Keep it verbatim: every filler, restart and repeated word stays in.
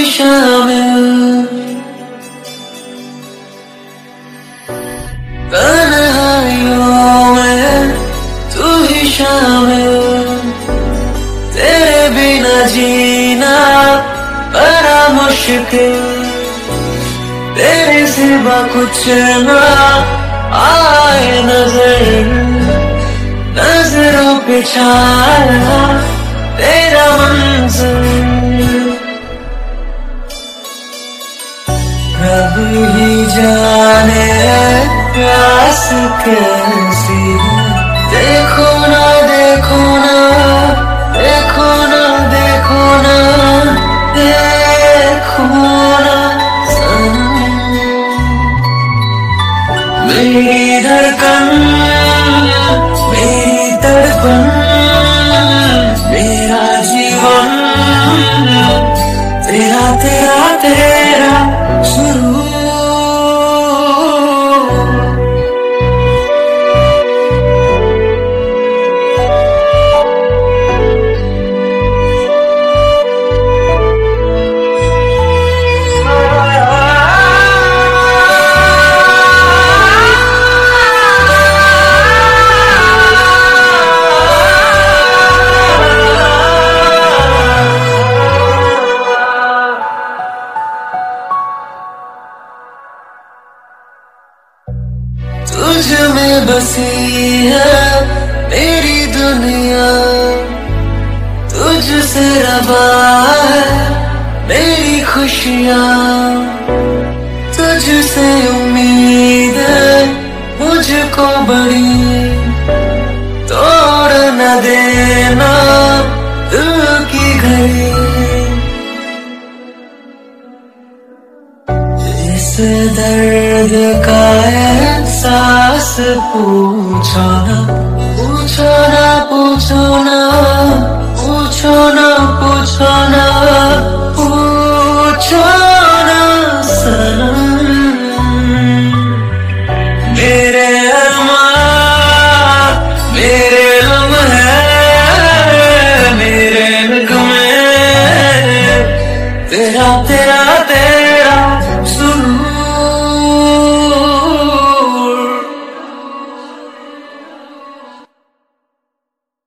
शामिल, तन्हाइयों में तू ही शामिल, तेरे बिना जीना बड़ा मुश्किल, तेरे सिवा कुछ ना आए नजर, नजरों पे छाया तेरा मंज़र। रब ही जाने प्यास कैसी है, देखो ना देखो ना देखो ना देखो ना देखो ना सनम। मेरी धड़कन मेरी तड़पन मेरा जीवन तेरा तेरा तेरा शुरू। तुझ में बसी है मेरी दुनिया, तुझसे रवा है मेरी खुशियाँ, तुझसे उम्मीद है मुझको बड़ी, तोड़ न देना दिल की घड़ी। इस दर्द का एहसास पूछो ना पूछो ना पूछो ना पूछो